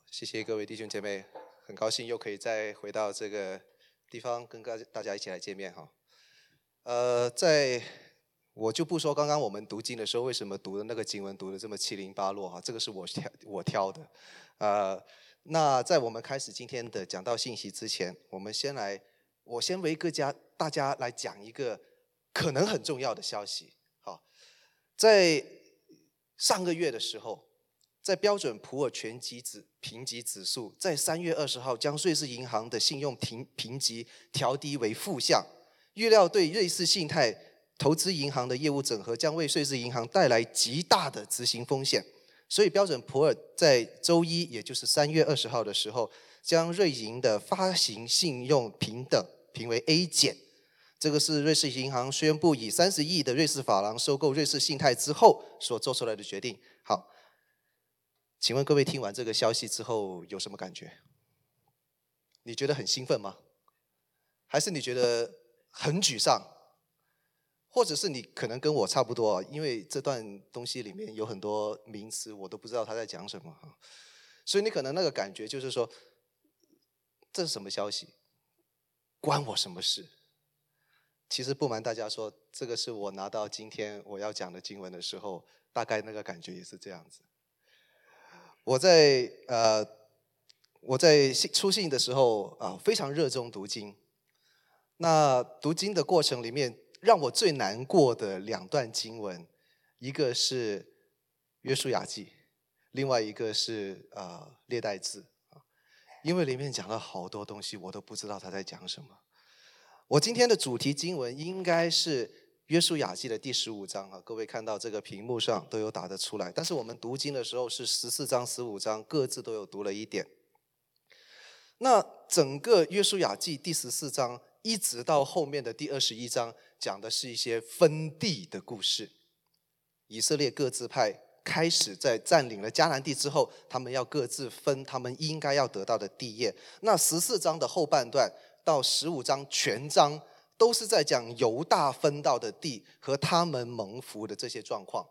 谢谢各位弟兄姐妹，很高兴又可以再回到这个地方跟大家一起来见面哈。我就不说刚刚我们读经的时候为什么读的那个经文读的这么七零八落哈，这个是我挑的。那在我们开始今天的讲道信息之前，我先为大家来讲一个可能很重要的消息。好，在上个月的时候，在标准普尔全级评级指数在3月20号将瑞士银行的信用评级调低为负向，预料对瑞士信贷投资银行的业务整合将为瑞士银行带来极大的执行风险。所以标准普尔在周一，也就是3月20号的时候，将瑞银的发行信用评等评为 A 减。这个是瑞士银行宣布以30亿的瑞士法郎收购瑞士信贷之后所做出来的决定。好，请问各位听完这个消息之后有什么感觉？你觉得很兴奋吗？还是你觉得很沮丧？或者是你可能跟我差不多，因为这段东西里面有很多名词我都不知道他在讲什么，所以你可能那个感觉就是说，这是什么消息？关我什么事？其实不瞒大家说，这个是我拿到今天我要讲的经文的时候，大概那个感觉也是这样子。我在初信的时候非常热衷读经。那读经的过程里面，让我最难过的2段经文，一个是约书亚记，另外一个是列代志，因为里面讲了好多东西，我都不知道他在讲什么。我今天的主题经文应该是约书亚记的第15章各位看到这个屏幕上都有打得出来，但是我们读经的时候是14章、15章，各自都有读了一点。那整个约书亚记第14章一直到后面的第21章，讲的是一些分地的故事。以色列各支派开始在占领了迦南地之后，他们要各自分他们应该要得到的地业。那14章的后半段到15章全章都是在讲犹大分到的地和他们蒙福的这些状况，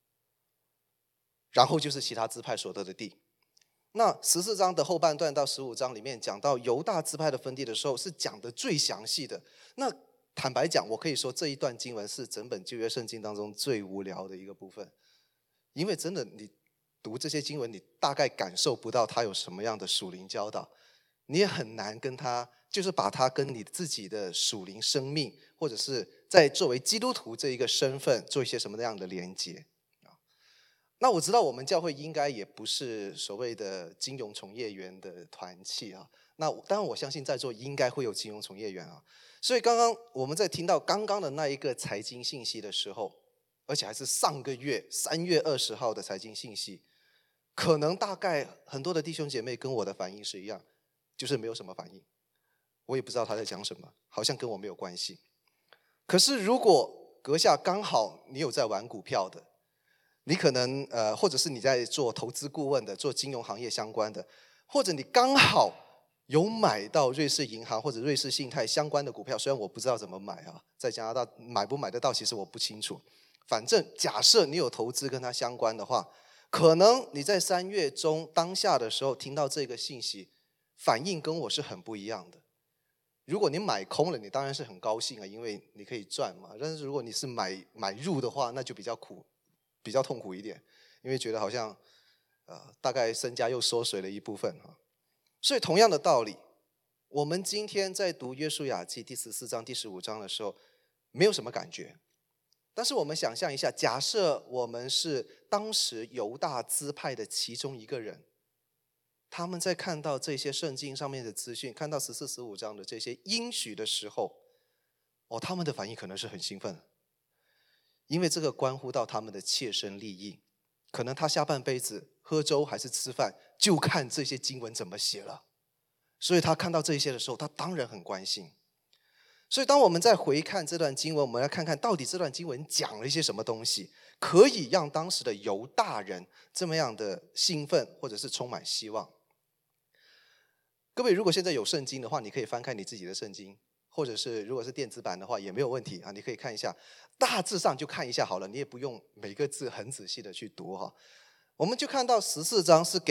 然后就是其他支派所得的地。那14章的后半段到15章里面讲到犹大支派的分地的时候，是讲的最详细的。那坦白讲，我可以说这一段经文是整本旧约圣经当中最无聊的一个部分，因为真的你读这些经文，你大概感受不到它有什么样的属灵教导，你也很难跟它就是把它跟你自己的属灵生命，或者是在作为基督徒这一个身份做一些什么样的连结。那我知道我们教会应该也不是所谓的金融从业员的团契那当然我相信在座应该会有金融从业员所以刚刚我们在听到刚刚的那一个财经信息的时候，而且还是上个月3月20号的财经信息，可能大概很多的弟兄姐妹跟我的反应是一样，就是没有什么反应，我也不知道他在讲什么，好像跟我没有关系。可是如果阁下刚好你有在玩股票的，你可能或者是你在做投资顾问的，做金融行业相关的，或者你刚好有买到瑞士银行或者瑞士信贷相关的股票，虽然我不知道怎么买在加拿大买不买得到其实我不清楚，反正假设你有投资跟它相关的话，可能你在3月中当下的时候听到这个信息，反应跟我是很不一样的。如果你买空了，你当然是很高兴因为你可以赚嘛。但是如果你是买入的话，那就比较痛苦一点，因为觉得好像大概身家又缩水了一部分所以同样的道理，我们今天在读约书亚记第14章第15章的时候没有什么感觉，但是我们想象一下，假设我们是当时犹大支派的其中一个人，他们在看到这些圣经上面的资讯，看到14、15章的这些应许的时候他们的反应可能是很兴奋，因为这个关乎到他们的切身利益，可能他下半辈子喝粥还是吃饭，就看这些经文怎么写了。所以他看到这些的时候，他当然很关心。所以当我们再回看这段经文，我们来看看到底这段经文讲了一些什么东西，可以让当时的犹大人这么样的兴奋，或者是充满希望。各位如果现在有圣经的话，你可以翻开你自己的圣经，或者是如果是电子版的话也没有问题你可以看一下，大致上就看一下好了，你也不用每个字很仔细的去读我们就看到14章是给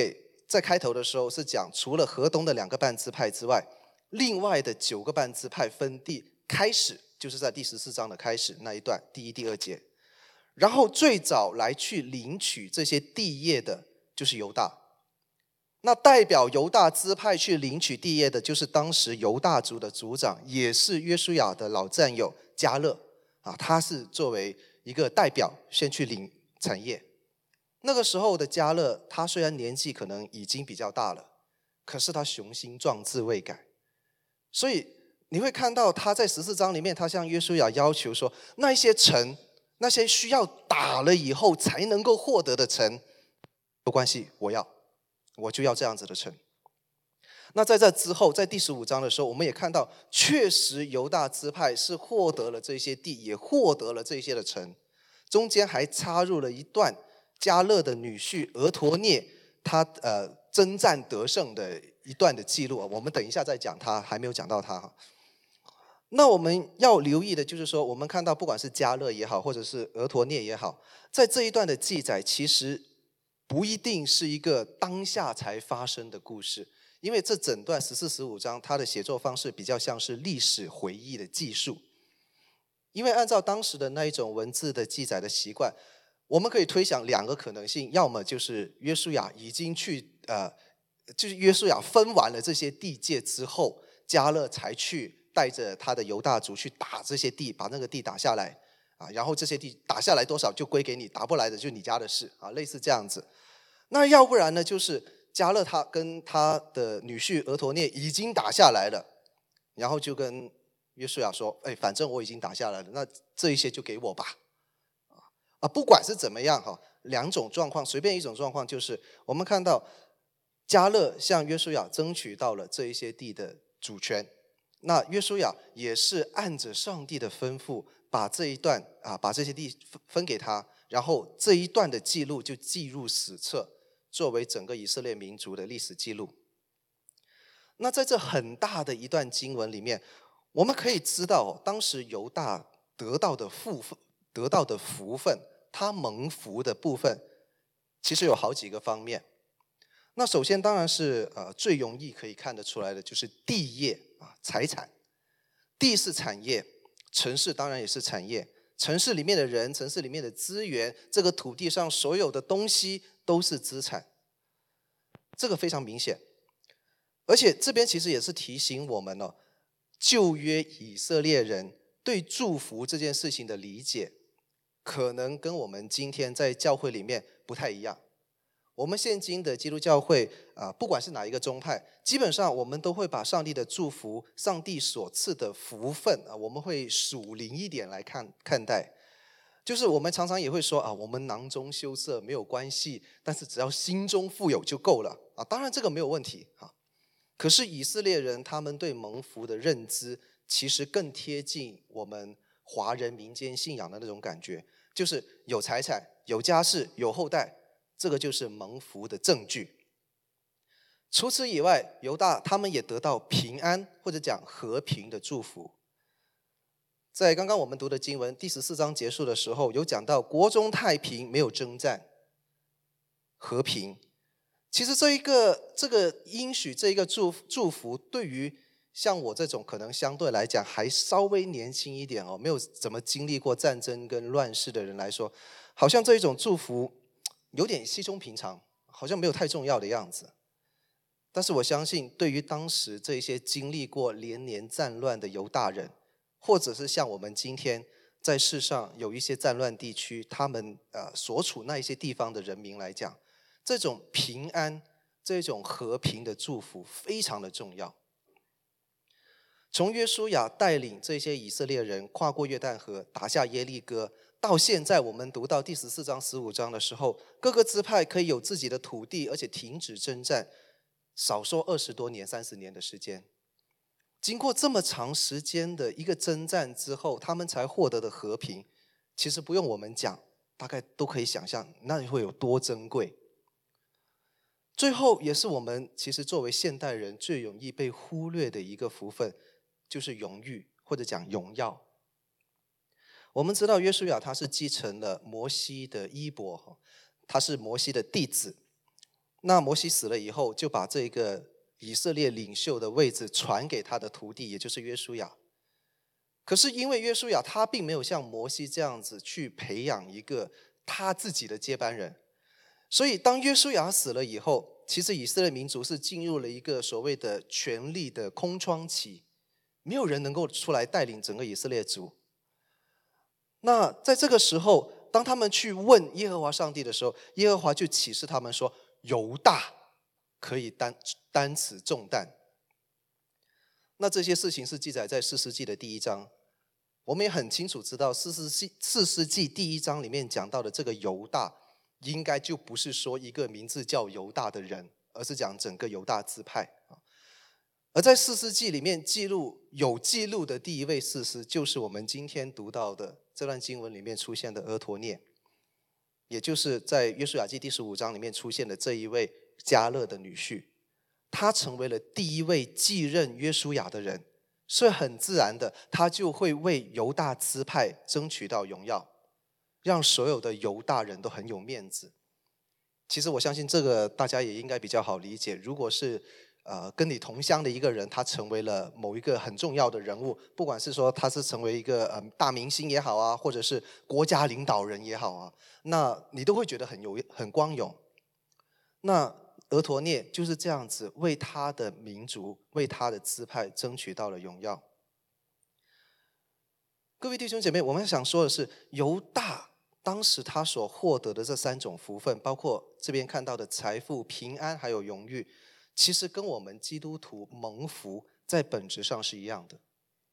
在开头的时候是讲，除了河东的2个半支派之外，另外的9个半支派分地开始，就是在第14章的开始那一段第1、第2节。然后最早来去领取这些地业的就是犹大。那代表犹大支派去领取地业的，就是当时犹大族的族长，也是约书亚的老战友迦勒啊，他是作为一个代表先去领产业。那个时候的迦勒，他虽然年纪可能已经比较大了，可是他雄心壮志未改，所以你会看到他在14章里面，他向约书亚要求说，那一些城，那些需要打了以后才能够获得的城，没关系，我就要这样子的城。那在这之后，在第15章的时候，我们也看到，确实犹大支派是获得了这些地，也获得了这些的城。中间还插入了一段迦勒的女婿俄陀聶他征战得胜的一段的记录，我们等一下再讲他，还没有讲到他。那我们要留意的就是说，我们看到不管是迦勒也好，或者是俄陀聶也好，在这一段的记载其实不一定是一个当下才发生的故事，因为这整段14、15章它的写作方式比较像是历史回忆的记述。因为按照当时的那一种文字的记载的习惯，我们可以推想2个可能性，要么就是约书亚已经就是约书亚分完了这些地界之后，迦勒才去带着他的犹大族去打这些地，把那个地打下来啊，然后这些地打下来多少就归给你，打不来的就你家的事啊，类似这样子。那要不然呢，就是迦勒他跟他的女婿俄陀聶已经打下来了，然后就跟约书亚说，反正我已经打下来了，那这一些就给我吧。不管是怎么样2种状况，随便一种状况，就是我们看到迦勒向约书亚争取到了这一些地的主权，那约书亚也是按着上帝的吩咐，把这一段把这些地分给他，然后这一段的记录就记入史册，作为整个以色列民族的历史记录。那在这很大的一段经文里面，我们可以知道当时犹大得到的福分，他蒙福的部分其实有好几个方面。那首先当然是最容易可以看得出来的就是地业财产。地是产业，城市当然也是产业，城市里面的人，城市里面的资源，这个土地上所有的东西都是资产，这个非常明显。而且这边其实也是提醒我们旧约以色列人对祝福这件事情的理解，可能跟我们今天在教会里面不太一样。我们现今的基督教会不管是哪一个宗派，基本上我们都会把上帝的祝福，上帝所赐的福分我们会属灵一点来看待。就是我们常常也会说我们囊中羞涩没有关系，但是只要心中富有就够了当然这个没有问题可是以色列人他们对蒙福的认知，其实更贴近我们华人民间信仰的那种感觉，就是有财产、有家室、有后代，这个就是蒙福的证据。除此以外，犹大他们也得到平安或者讲和平的祝福。在刚刚我们读的经文第14章结束的时候，有讲到国中太平，没有征战，和平。其实这个应许，这一个祝福，对于像我这种可能相对来讲还稍微年轻一点没有怎么经历过战争跟乱世的人来说，好像这一种祝福有点稀松平常，好像没有太重要的样子。但是我相信，对于当时这些经历过连年战乱的犹大人，或者是像我们今天在世上有一些战乱地区，他们所处那一些地方的人民来讲，这种平安，这种和平的祝福非常的重要。从约书亚带领这些以色列人跨过约旦河，打下耶利哥，到现在我们读到第14章、15章的时候，各个支派可以有自己的土地，而且停止征战，少说20多年、30年的时间。经过这么长时间的一个征战之后，他们才获得的和平，其实不用我们讲，大概都可以想象那会有多珍贵。最后也是我们其实作为现代人最容易被忽略的一个福分，就是荣誉或者讲荣耀。我们知道约书亚他是继承了摩西的衣钵，他是摩西的弟子。 那摩西死了以后，就把这个以色列领袖的位置传给他的徒弟，也就是约书亚。可是因为约书亚他并没有像摩西这样子去培养一个他自己的接班人，所以当约书亚死了以后，其实以色列民族是进入了一个所谓的权力的空窗期，没有人能够出来带领整个以色列族。那在这个时候，当他们去问耶和华上帝的时候，耶和华就启示他们说，犹大可以担此重担。那这些事情是记载在士师记的第1章，我们也很清楚知道士师记第1章里面讲到的这个犹大，应该就不是说一个名字叫犹大的人，而是讲整个犹大支派。而在士师记里面有记录的第一位士师，就是我们今天读到的这段经文里面出现的俄陀聶，也就是在约书亚记第15章里面出现的这一位迦勒的女婿。他成为了第一位继任约书亚的人，所以很自然的，他就会为犹大支派争取到荣耀，让所有的犹大人都很有面子。其实我相信这个大家也应该比较好理解，如果是跟你同乡的一个人，他成为了某一个很重要的人物，不管是说他是成为一个大明星也好啊，或者是国家领导人也好啊，那你都会觉得很光荣。那俄陀聶就是这样子为他的民族、为他的支派争取到了荣耀。各位弟兄姐妹，我们想说的是，犹大当时他所获得的这3种福分，包括这边看到的财富、平安还有荣誉，其实跟我们基督徒蒙福在本质上是一样的。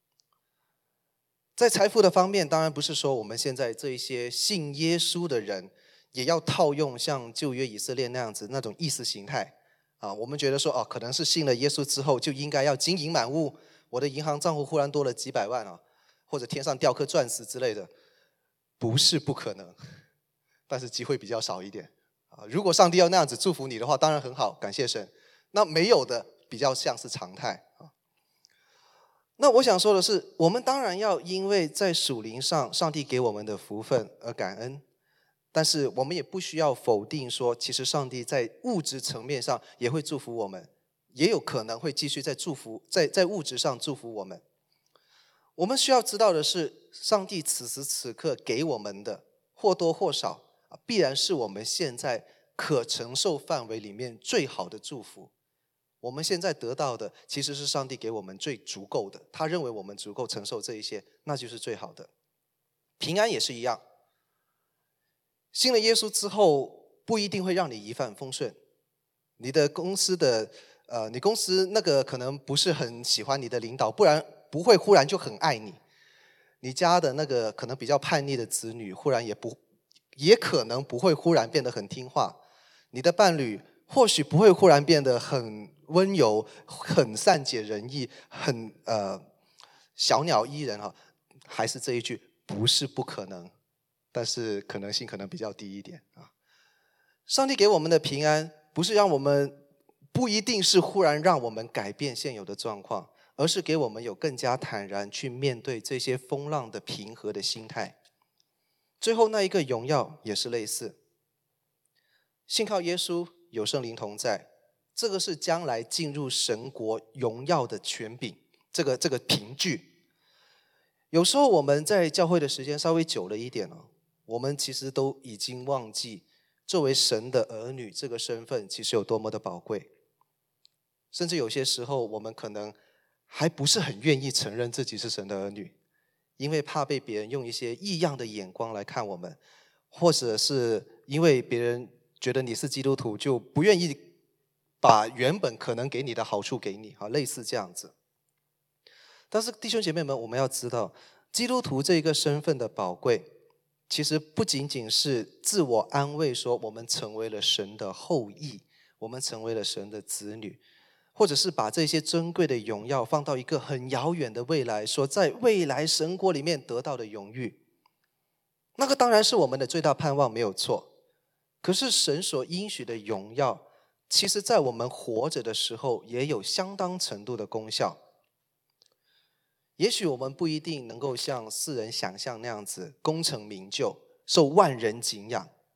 在财富的方面，当然不是说我们现在这一些信耶稣的人也要套用像旧约以色列那样子那种意识形态啊，我们觉得说可能是信了耶稣之后就应该要金银满屋，我的银行账户忽然多了几百万啊，或者天上掉颗钻石之类的，不是不可能，但是机会比较少一点啊。如果上帝要那样子祝福你的话，当然很好，感谢神。那没有的比较像是常态啊。那我想说的是，我们当然要因为在属灵上上帝给我们的福分而感恩，但是我们也不需要否定说，其实上帝在物质层面上也会祝福我们，也有可能会继续在物质上祝福我们。我们需要知道的是，上帝此时此刻给我们的或多或少必然是我们现在可承受范围里面最好的祝福。我们现在得到的其实是上帝给我们最足够的，他认为我们足够承受这一些，那就是最好的。平安也是一样，信了耶稣之后不一定会让你一帆风顺，你公司那个可能不是很喜欢你的领导，不然不会忽然就很爱你。你家的那个可能比较叛逆的子女，忽然也可能不会忽然变得很听话。你的伴侣或许不会忽然变得很温柔、很善解人意、很小鸟依人哈。还是这一句，不是不可能，但是可能性可能比较低一点啊。上帝给我们的平安，不一定是忽然让我们改变现有的状况，而是给我们有更加坦然去面对这些风浪的平和的心态。最后那一个荣耀也是类似，信靠耶稣，有圣灵同在，这个是将来进入神国荣耀的权柄，这个凭据。有时候我们在教会的时间稍微久了一点我们其实都已经忘记作为神的儿女这个身份其实有多么的宝贵，甚至有些时候我们可能还不是很愿意承认自己是神的儿女，因为怕被别人用一些异样的眼光来看我们，或者是因为别人觉得你是基督徒就不愿意把原本可能给你的好处给你，类似这样子。但是弟兄姐妹们，我们要知道基督徒这个身份的宝贵，其实不仅仅是自我安慰说我们成为了神的后裔，我们成为了神的子女，或者是把这些珍贵的荣耀放到一个很遥远的未来，说在未来神国里面得到的荣誉，那个当然是我们的最大盼望，没有错。可是神所应许的荣耀，其实在我们活着的时候也有相当程度的功效。也许我们不一定能够像世人想象那样子功成名就，受万人敬仰，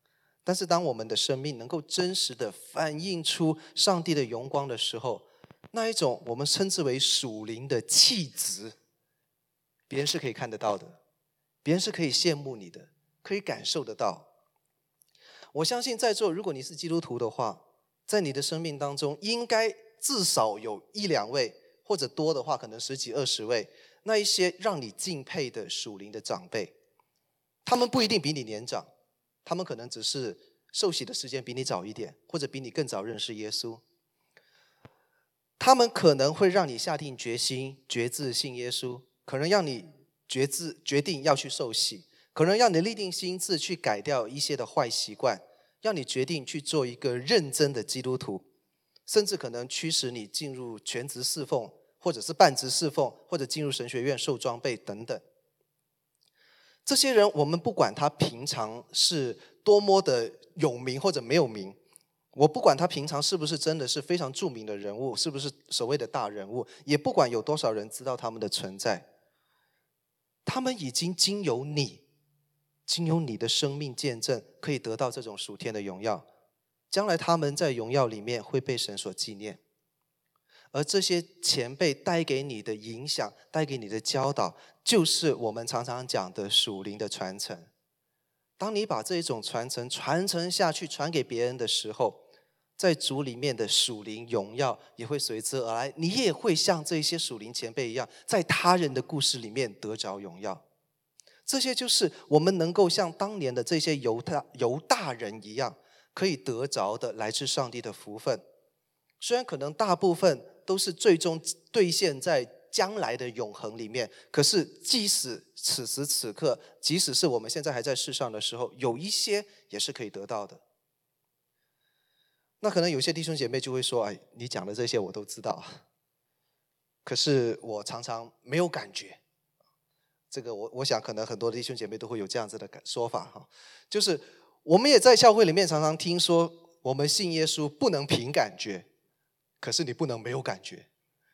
但是当我们的生命能够真实的反映出上帝的荣光的时候，那一种我们称之为属灵的气质，别人是可以看得到的，别人是可以羡慕你的，可以感受得到。我相信在座如果你是基督徒的话，在你的生命当中应该至少有1、2位，或者多的话可能10几20位，那一些让你敬佩的属灵的长辈。他们不一定比你年长，他们可能只是受洗的时间比你早一点，或者比你更早认识耶稣。他们可能会让你下定决心决志信耶稣，可能让你决定要去受洗，可能让你立定心志去改掉一些的坏习惯，让你决定去做一个认真的基督徒，甚至可能驱使你进入全职侍奉，或者是半职侍奉，或者进入神学院受装备等等。这些人我们不管他平常是多么的有名或者没有名，我不管他平常是不是真的是非常著名的人物，是不是所谓的大人物，也不管有多少人知道他们的存在，他们已经经由你的生命见证，可以得到这种属天的荣耀，将来他们在荣耀里面会被神所纪念。而这些前辈带给你的影响，带给你的教导，就是我们常常讲的属灵的传承。当你把这种传承传承下去，传给别人的时候，在主里面的属灵荣耀也会随之而来，你也会像这些属灵前辈一样，在他人的故事里面得着荣耀。这些就是我们能够像当年的这些犹大人一样，可以得着的来自上帝的福分。虽然可能大部分都是最终兑现在将来的永恒里面，可是即使此时此刻，即使是我们现在还在世上的时候，有一些也是可以得到的。那可能有些弟兄姐妹就会说，哎，你讲的这些我都知道，可是我常常没有感觉。这个我想可能很多弟兄姐妹都会有这样子的说法哈，就是我们也在教会里面常常听说，我们信耶稣不能凭感觉，可是你不能没有感觉。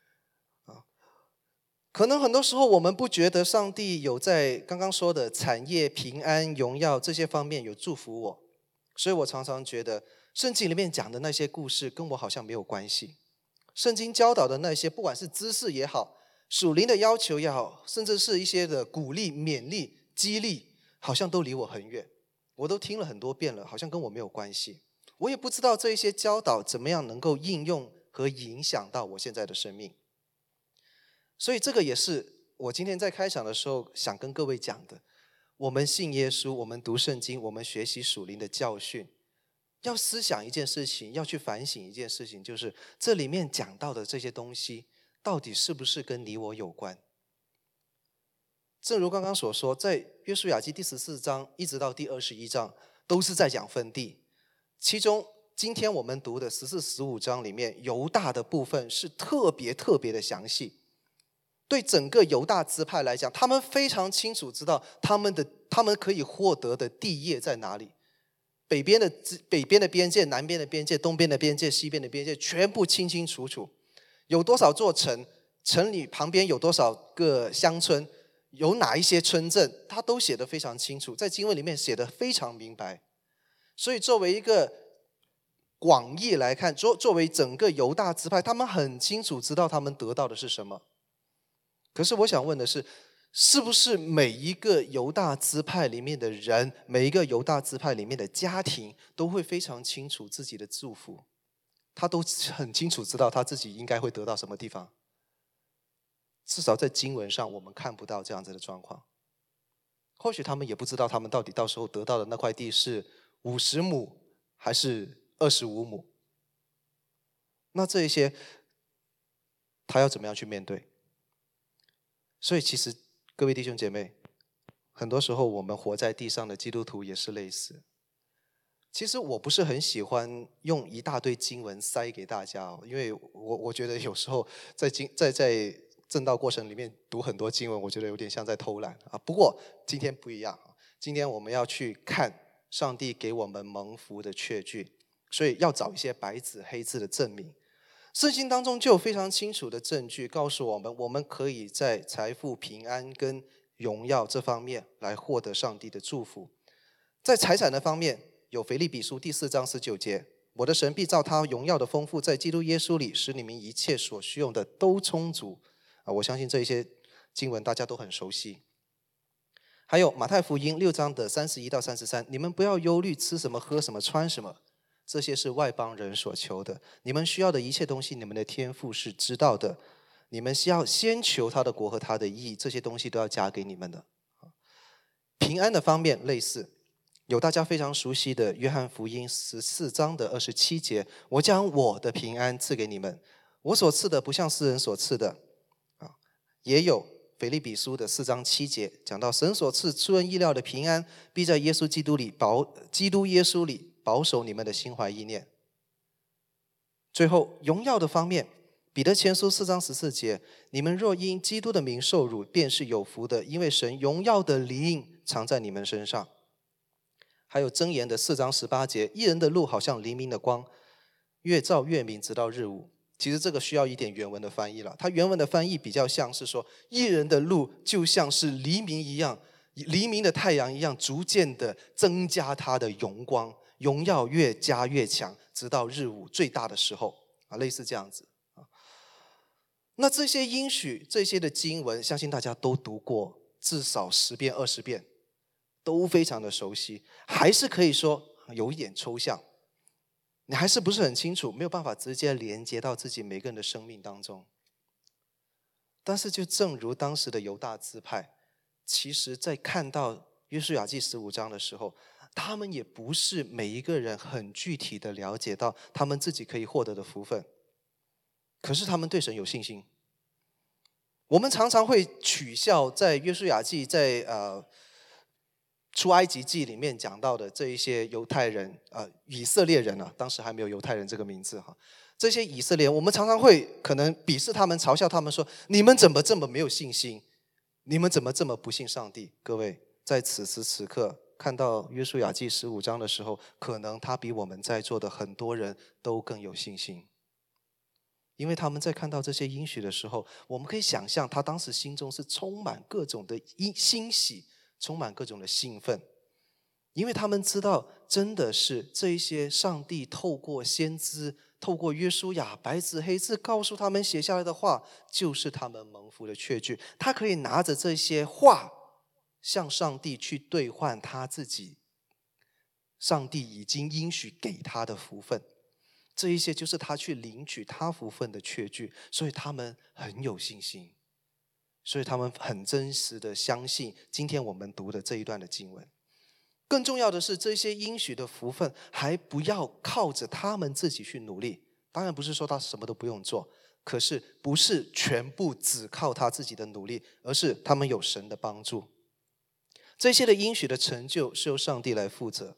可能很多时候我们不觉得上帝有在刚刚说的产业、平安、荣耀这些方面有祝福我，所以我常常觉得圣经里面讲的那些故事跟我好像没有关系。圣经教导的那些，不管是知识也好，属灵的要求也好，甚至是一些的鼓励、勉励、激励，好像都离我很远。我都听了很多遍了，好像跟我没有关系。我也不知道这一些教导怎么样能够应用和影响到我现在的生命。所以这个也是我今天在开场的时候想跟各位讲的。我们信耶稣，我们读圣经，我们学习属灵的教训，要思想一件事情，要去反省一件事情，就是这里面讲到的这些东西到底是不是跟你我有关。正如刚刚所说，在约书亚记第14章一直到第21章都是在讲分地，其中今天我们读的14、15章里面犹大的部分是特别的详细。对整个犹大支派来讲，他们非常清楚知道他们可以获得的地业在哪里，北边的边界、南边的边界、东边的边界、西边的边界，全部清清楚楚。有多少座城，城里旁边有多少个乡村，有哪一些村镇，他都写得非常清楚，在经文里面写得非常明白。所以作为一个广义来看，作为整个犹大支派，他们很清楚知道他们得到的是什么。可是我想问的是，是不是每一个犹大支派里面的人，每一个犹大支派里面的家庭，都会非常清楚自己的祝福？他都很清楚知道他自己应该会得到什么地方？至少在经文上我们看不到这样子的状况。或许他们也不知道他们到底到时候得到的那块地是50亩还是25亩。那这一些他要怎么样去面对？所以其实各位弟兄姐妹，很多时候我们活在地上的基督徒也是类似。其实我不是很喜欢用一大堆经文塞给大家，因为我觉得有时候在正道过程里面读很多经文，我觉得有点像在偷懒啊。不过今天不一样，今天我们要去看上帝给我们蒙福的确据，所以要找一些白纸黑字的证明。圣经当中就有非常清楚的证据告诉我们，我们可以在财富、平安跟荣耀这方面来获得上帝的祝福。在财产的方面， 有腓立比书第4章19节，我的神必照他荣耀的丰富，在基督耶稣里，使你们一切所需用的都充足。我相信这一些经文大家都很熟悉。还有马太福音6章的31到33，你们不要忧虑吃什么喝什么穿什么，这些是外邦人所求的。你们需要的一切东西，你们的天父是知道的。你们需要先求他的国和他的义，这些东西都要加给你们的。平安的方面类似，有大家非常熟悉的约翰福音14章的27节，我将我的平安赐给你们，我所赐的不像世人所赐的。也有腓立比书的4章7节，讲到神所赐出人意料的平安，必在耶稣基督耶稣里保守你们的心怀意念。最后荣耀的方面，彼得前书4章14节，你们若因基督的名受辱，便是有福的，因为神荣耀的灵藏在你们身上。还有箴言的4章18节，义人的路好像黎明的光，越照越明，直到日午。其实这个需要一点原文的翻译了，它原文的翻译比较像是说，义人的路就像是黎明一样，黎明的太阳一样，逐渐的增加它的荣光，荣耀越加越强，直到日午最大的时候，类似这样子。那这些应许，这些的经文，相信大家都读过至少10遍20遍，都非常的熟悉，还是可以说有一点抽象，你还是不是很清楚，没有办法直接连接到自己每个人的生命当中。但是就正如当时的犹大支派，其实在看到约书亚记15章的时候，他们也不是每一个人很具体的了解到他们自己可以获得的福分，可是他们对神有信心。我们常常会取笑在约书亚记在出埃及记里面讲到的这一些犹太人以色列人当时还没有犹太人这个名字这些以色列人，我们常常会可能鄙视他们，嘲笑他们说，你们怎么这么没有信心，你们怎么这么不信上帝。各位在此时此刻看到约书亚记15章的时候，可能他比我们在座的很多人都更有信心，因为他们在看到这些应许的时候，我们可以想象他当时心中是充满各种的欣喜，充满各种的兴奋，因为他们知道真的是这一些上帝透过先知，透过约书亚白纸黑字告诉他们写下来的话，就是他们蒙福的确据。他可以拿着这些话向上帝去兑换他自己上帝已经应许给他的福分，这一些就是他去领取他福分的确据，所以他们很有信心，所以他们很真实的相信今天我们读的这一段的经文。更重要的是，这些应许的福分还不要靠着他们自己去努力，当然不是说他什么都不用做，可是不是全部只靠他自己的努力，而是他们有神的帮助。这些的应许的成就是由上帝来负责。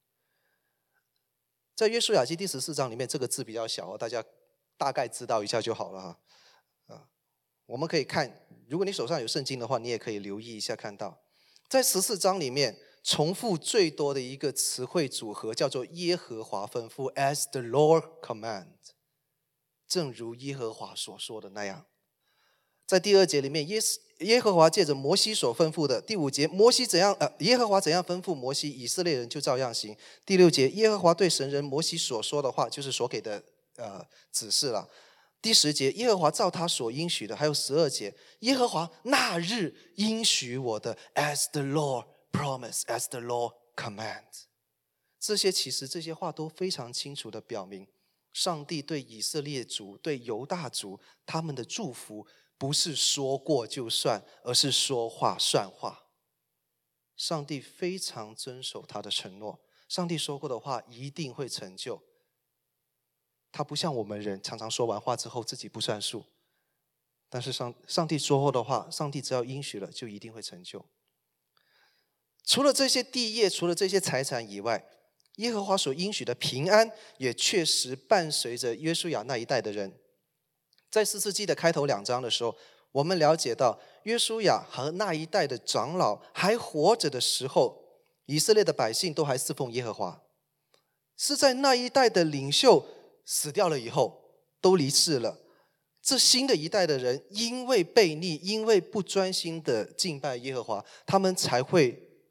在约书亚记第14章里面，这个字比较小，大家大概知道一下就好了我们可以看，如果你手上有圣经的话，你也可以留意一下，看到在14章里面重复最多的一个词汇组合叫做耶和华吩咐 as the Lord command， 正如耶和华所说的那样。在第2节里面，耶和华借着摩西所吩咐的。第5节，耶和华怎样吩咐摩西，以色列人就照样行。第6节，耶和华对神人摩西所说的话，就是所给的指示了。第10节，耶和华照他所应许的。还有12节，耶和华那日应许我的 as the Lord promise, as the Lord command。 这些话都非常清楚的表明，上帝对以色列族，对犹大族，他们的祝福不是说过就算，而是说话算话。上帝非常遵守他的承诺，上帝说过的话一定会成就。他不像我们人常常说完话之后自己不算数，但是上帝说过的话，上帝只要应许了就一定会成就。除了这些地业，除了这些财产以外，耶和华所应许的平安也确实伴随着约书亚那一代的人。在士师记的开头2章的时候，我们了解到约书亚和那一代的长老还活着的时候，以色列的百姓都还侍奉耶和华。是在那一代的领袖死掉了以后，都离世了，这新的一代的人因为悖逆，因为不专心的敬拜耶和华，他们才会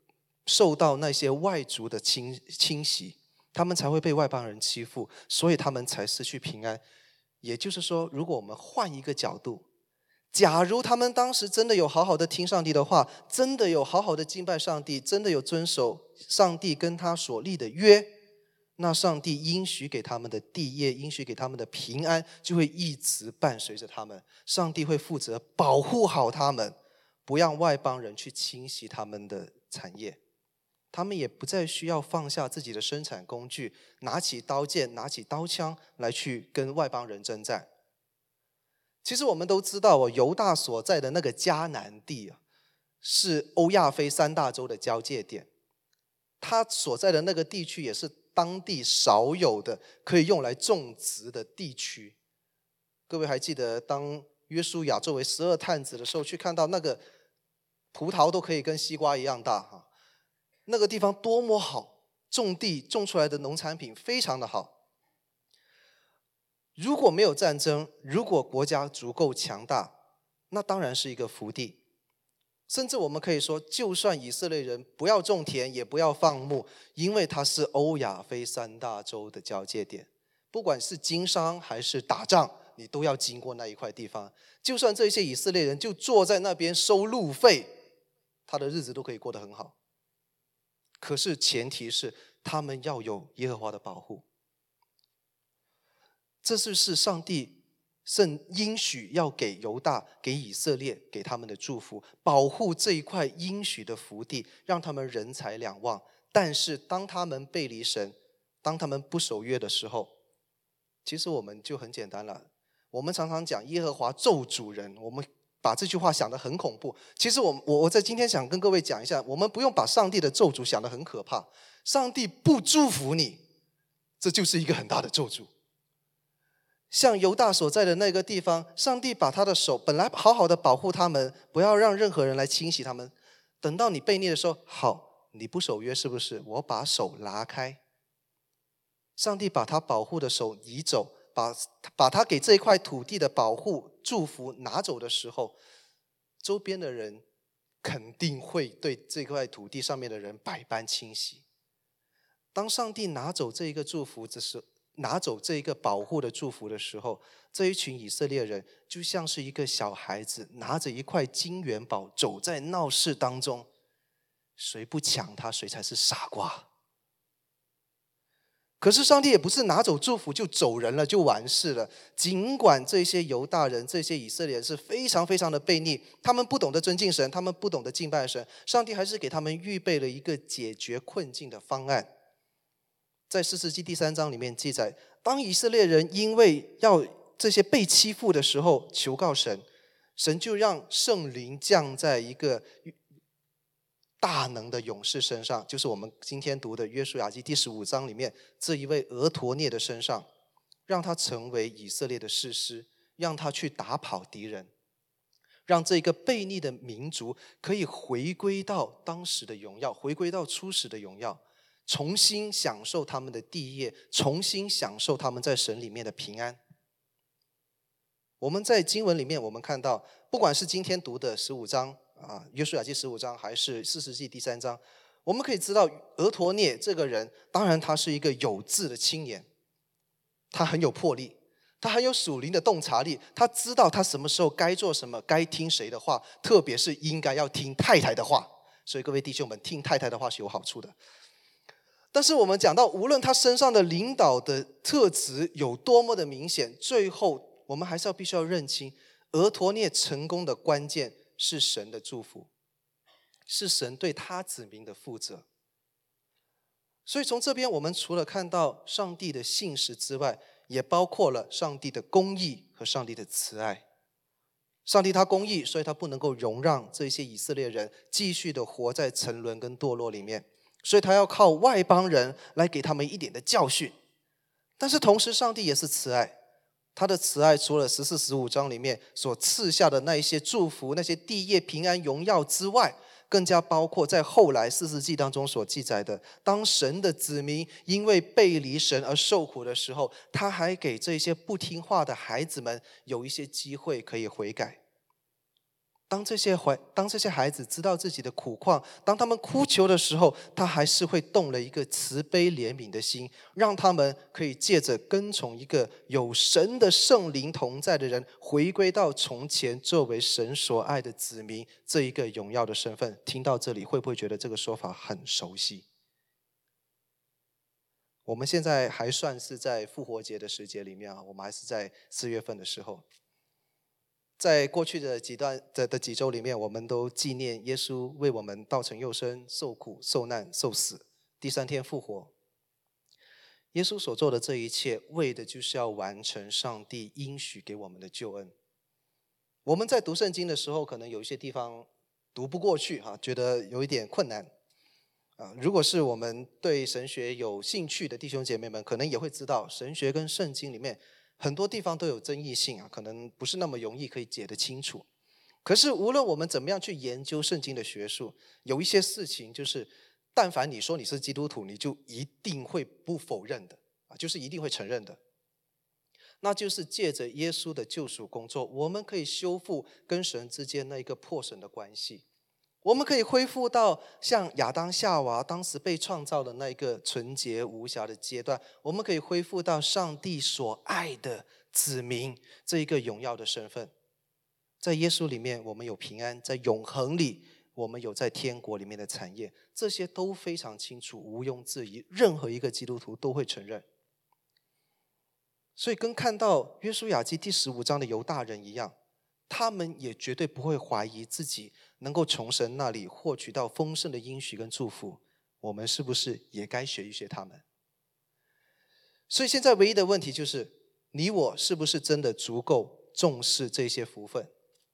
受到那些外族的侵袭，他们才会被外邦人欺负，所以他们才失去平安。也就是说，如果我们换一个角度，假如他们当时真的有好好的听上帝的话，真的有好好的敬拜上帝，真的有遵守上帝跟他所立的约，那上帝应许给他们的地业，应许给他们的平安，就会一直伴随着他们。上帝会负责保护好他们，不让外邦人去侵袭他们的产业。他们也不再需要放下自己的生产工具，拿起刀剑，拿起刀枪来去跟外邦人征战。其实我们都知道，犹大所在的那个迦南地是欧亚非三大洲的交界点，他所在的那个地区也是当地少有的可以用来种植的地区。各位还记得当约书亚作为12探子的时候，去看到那个葡萄都可以跟西瓜一样大，那个地方多么好，种地种出来的农产品非常的好。如果没有战争，如果国家足够强大，那当然是一个福地。甚至我们可以说，就算以色列人不要种田，也不要放牧，因为它是欧亚非三大洲的交界点，不管是经商还是打仗，你都要经过那一块地方。就算这些以色列人就坐在那边收路费，他的日子都可以过得很好。可是前提是他们要有耶和华的保护。这就是上帝应许要给犹大、给以色列、给他们的祝福，保护这一块应许的福地，让他们人财两旺。但是当他们背离神，当他们不守约的时候，其实我们就很简单了。我们常常讲耶和华咒诅人，我们把这句话想得很恐怖。其实我在今天想跟各位讲一下，我们不用把上帝的咒诅想得很可怕。上帝不祝福你，这就是一个很大的咒诅。像犹大所在的那个地方，上帝把他的手本来好好的保护他们，不要让任何人来侵袭他们。等到你悖逆的时候，好，你不守约是不是？我把手拿开。上帝把他保护的手移走，把他给这一块土地的保护祝福拿走的时候，周边的人肯定会对这块土地上面的人百般侵袭。当上帝拿走这一个祝福的时候，拿走这一个保护的祝福的时候，这一群以色列人就像是一个小孩子拿着一块金元宝走在闹市当中，谁不抢他，谁才是傻瓜。可是上帝也不是拿走祝福就走人了，就完事了。尽管这些犹大人、这些以色列人是非常非常的悖逆，他们不懂得尊敬神，他们不懂得敬拜神，上帝还是给他们预备了一个解决困境的方案。在士师记第3章里面记载，当以色列人因为要这些被欺负的时候求告神，神就让圣灵降在一个大能的勇士身上，就是我们今天读的约书亚记第15章里面这一位俄陀聶的身上，让他成为以色列的士师，让他去打跑敌人，让这个悖逆的民族可以回归到当时的荣耀，回归到初始的荣耀，重新享受他们的地业，重新享受他们在神里面的平安。我们在经文里面我们看到，不管是今天读的15章约书亚记15章，还是士师记第3章，我们可以知道俄陀聶这个人，当然他是一个有志的青年，他很有魄力，他很有属灵的洞察力，他知道他什么时候该做什么，该听谁的话，特别是应该要听太太的话。所以各位弟兄们，听太太的话是有好处的。但是我们讲到，无论他身上的领导的特质有多么的明显，最后我们还是必须要认清，俄陀聶成功的关键是神的祝福，是神对他子民的负责。所以从这边我们除了看到上帝的信实之外，也包括了上帝的公义和上帝的慈爱。上帝他公义，所以他不能够容让这些以色列人继续的活在沉沦跟堕落里面，所以他要靠外邦人来给他们一点的教训。但是同时上帝也是慈爱，他的慈爱除了14、15章里面所赐下的那一些祝福，那些地业平安荣耀之外，更加包括在后来士师记当中所记载的，当神的子民因为背离神而受苦的时候，他还给这些不听话的孩子们有一些机会可以悔改。 当这些孩子知道自己的苦况，当他们哭求的时候，他还是会动了一个慈悲怜悯的心，让他们可以借着跟从一个有神的圣灵同在的人，回归到从前作为神所爱的子民这一个荣耀的身份。听到这里，会不会觉得这个说法很熟悉？我们现在还算是在复活节的时节里面啊，我们还是在4月份的时候。在过去的几周里面，我们都纪念耶稣为我们道成肉身，受苦、受难、受死，第3天复活。耶稣所做的这一切，为的就是要完成上帝应许给我们的救恩。我们在读圣经的时候，可能有一些地方读不过去觉得有一点困难。如果是我们对神学有兴趣的弟兄姐妹们，可能也会知道，神学跟圣经里面很多地方都有争议性可能不是那么容易可以解得清楚。可是无论我们怎么样去研究圣经的学术，有一些事情就是但凡你说你是基督徒，你就一定会不否认的就是一定会承认的。那就是借着耶稣的救赎工作，我们可以修复跟神之间那一个破损的关系，我们可以恢复到像亚当夏娃当时被创造的那一个纯洁无瑕的阶段，我们可以恢复到上帝所爱的子民这一个荣耀的身份。在耶稣里面我们有平安，在永恒里我们有在天国里面的产业，这些都非常清楚，毋庸置疑，任何一个基督徒都会承认。所以跟看到约书亚记第15章的犹大人一样，他们也绝对不会怀疑自己能够从神那里获取到丰盛的应许跟祝福。我们是不是也该学一学他们？所以现在唯一的问题就是，你我是不是真的足够重视这些福分？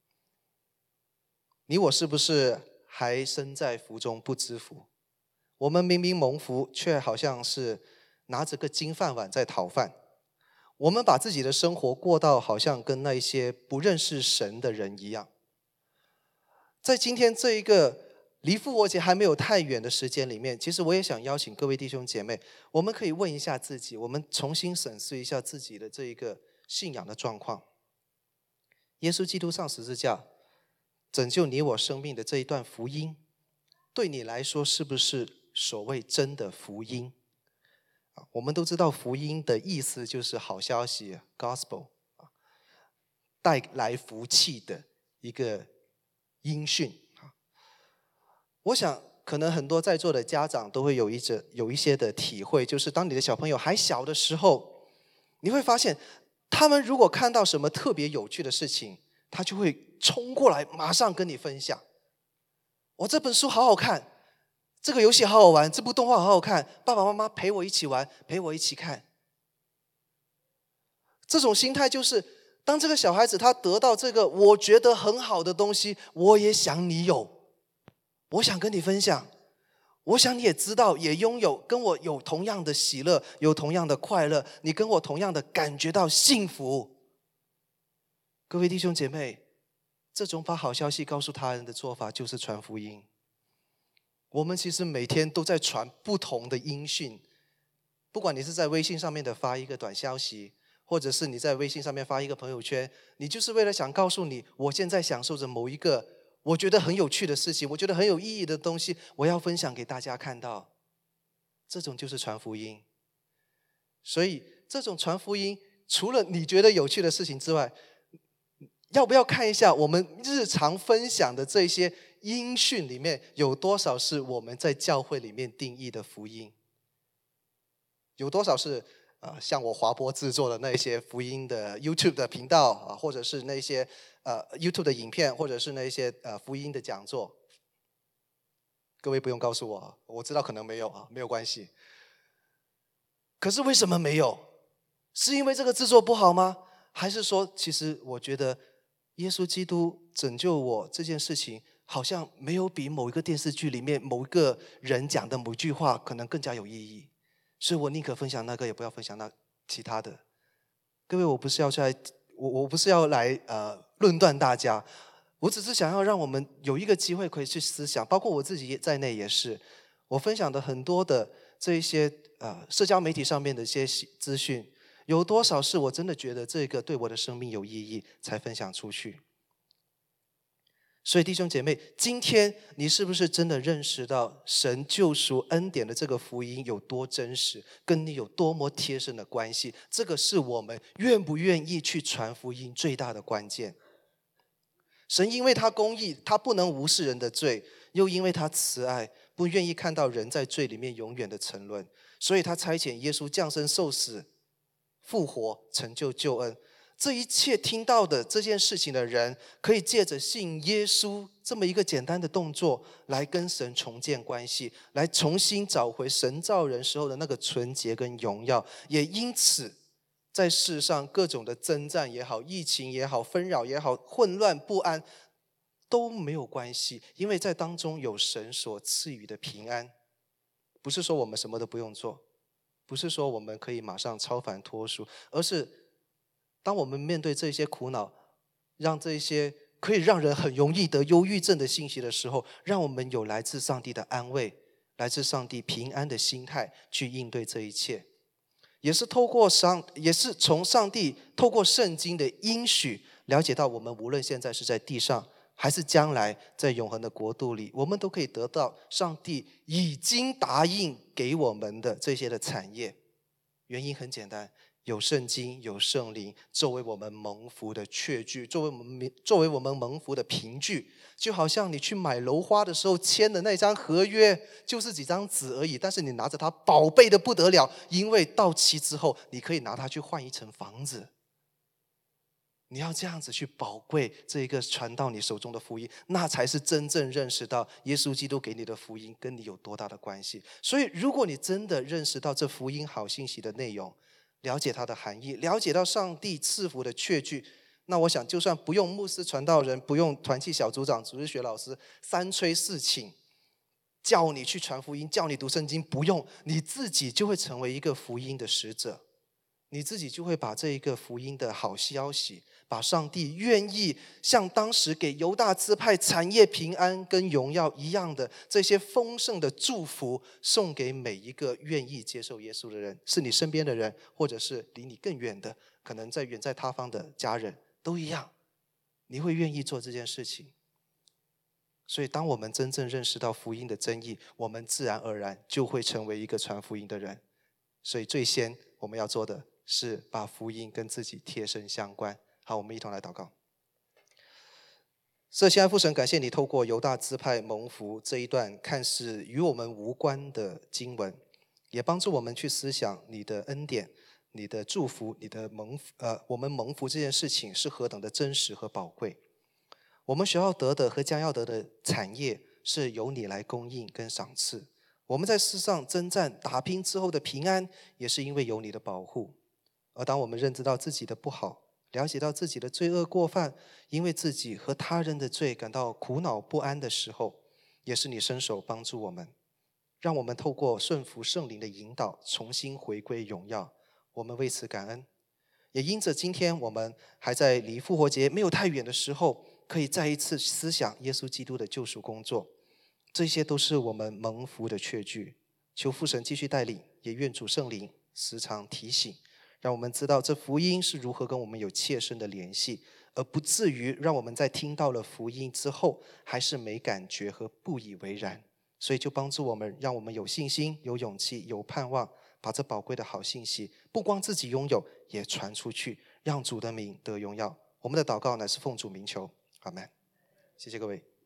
你我是不是还身在福中不知福？我们明明蒙福，却好像是拿着个金饭碗在讨饭。我们把自己的生活过到好像跟那些不认识神的人一样。在今天这一个离复活节还没有太远的时间里面，其实我也想邀请各位弟兄姐妹，我们可以问一下自己，我们重新审视一下自己的这一个信仰的状况。耶稣基督上十字架拯救你我生命的这一段福音，对你来说是不是所谓真的福音？我们都知道福音的意思就是好消息 gospel， 带来福气的一个音讯。我想可能很多在座的家长都会有一些的体会，就是当你的小朋友还小的时候，你会发现他们如果看到什么特别有趣的事情，他就会冲过来马上跟你分享，这本书好好看，这个游戏好好玩，这部动画好好看，爸爸妈妈陪我一起玩，陪我一起看。这种心态就是，当这个小孩子他得到这个我觉得很好的东西，我也想你有，我想跟你分享，我想你也知道也拥有，跟我有同样的喜乐，有同样的快乐，你跟我同样的感觉到幸福。各位弟兄姐妹，这种把好消息告诉他人的做法就是传福音。我们其实每天都在传不同的音讯，不管你是在微信上面的发一个短消息，或者是你在微信上面发一个朋友圈，你就是为了想告诉你，我现在享受着某一个我觉得很有趣的事情，我觉得很有意义的东西，我要分享给大家看到。这种就是传福音。所以这种传福音，除了你觉得有趣的事情之外，要不要看一下我们日常分享的这些音讯里面，有多少是我们在教会里面定义的福音？有多少是像我华波制作的那些福音的 YouTube 的频道或者是那些YouTube 的影片，或者是那些福音的讲座？各位不用告诉我，我知道可能没有没有关系。可是为什么没有？是因为这个制作不好吗？还是说其实我觉得耶稣基督拯救我这件事情，好像没有比某一个电视剧里面某一个人讲的某一句话可能更加有意义，所以我宁可分享那个，也不要分享那其他的。各位，我不是要来论断大家，我只是想要让我们有一个机会可以去思想，包括我自己在内也是。我分享的很多的这一些社交媒体上面的一些资讯，有多少是我真的觉得这个对我的生命有意义才分享出去？ 所以弟兄姐妹，今天你是不是真的认识到神救赎恩典的这个福音有多真实，跟你有多么贴身的关系？这个是我们愿不愿意去传福音最大的关键。神因为他公义，他不能无视人的罪，又因为他慈爱，不愿意看到人在罪里面永远的沉沦，所以他差遣耶稣降生受死复活，成就救恩。这一切听到的这件事情的人，可以借着信耶稣这么一个简单的动作，来跟神重建关系，来重新找回神造人时候的那个纯洁跟荣耀。也因此在世上各种的征战也好，疫情也好，纷扰也好，混乱不安都没有关系，因为在当中有神所赐予的平安。不是说我们什么都不用做，不是说我们可以马上超凡脱俗，而是当我们面对这些苦恼，让这些可以让人很容易得忧郁症的信息的时候，让我们有来自上帝的安慰，来自上帝平安的心态去应对这一切。也是从上帝透过圣经的应许，了解到我们无论现在是在地上，还是将来在永恒的国度里，我们都可以得到上帝已经答应给我们的这些的产业。原因很简单，有圣经，有圣灵，作为我们蒙福的确据，作为我们蒙福的凭据。就好像你去买楼花的时候签的那张合约，就是几张纸而已，但是你拿着它宝贝的不得了，因为到期之后你可以拿它去换一层房子。你要这样子去宝贵这一个传到你手中的福音，那才是真正认识到耶稣基督给你的福音跟你有多大的关系。所以如果你真的认识到这福音好信息的内容，了解它的含义，了解到上帝赐福的确据，那我想就算不用牧师传道人，不用团契小组长主日学老师三催四请叫你去传福音，叫你读圣经，不用，你自己就会成为一个福音的使者，你自己就会把这一个福音的好消息，把上帝愿意像当时给犹大支派产业平安跟荣耀一样的这些丰盛的祝福，送给每一个愿意接受耶稣的人，是你身边的人，或者是离你更远的，可能远在他方的家人都一样，你会愿意做这件事情。所以当我们真正认识到福音的真意，我们自然而然就会成为一个传福音的人。所以最先我们要做的是把福音跟自己贴身相关。好，我们一同来祷告。亲爱父神，感谢你透过犹大支派蒙福这一段看似与我们无关的经文，也帮助我们去思想你的恩典、你的祝福、我们蒙福这件事情是何等的真实和宝贵。我们所要得的和将要得的产业是由你来供应跟赏赐。我们在世上征战打拼之后的平安，也是因为有你的保护。而当我们认知到自己的不好，了解到自己的罪恶过犯，因为自己和他人的罪感到苦恼不安的时候，也是你伸手帮助我们，让我们透过顺服圣灵的引导，重新回归荣耀。我们为此感恩。也因着今天我们还在离复活节没有太远的时候，可以再一次思想耶稣基督的救赎工作，这些都是我们蒙福的确据。求父神继续带领，也愿主圣灵时常提醒，让我们知道这福音是如何跟我们有切身的联系，而不至于让我们在听到了福音之后还是没感觉和不以为然。所以就帮助我们，让我们有信心、有勇气、有盼望，把这宝贵的好信息不光自己拥有，也传出去，让主的名得荣耀。我们的祷告乃是奉主名求，阿们。谢谢各位。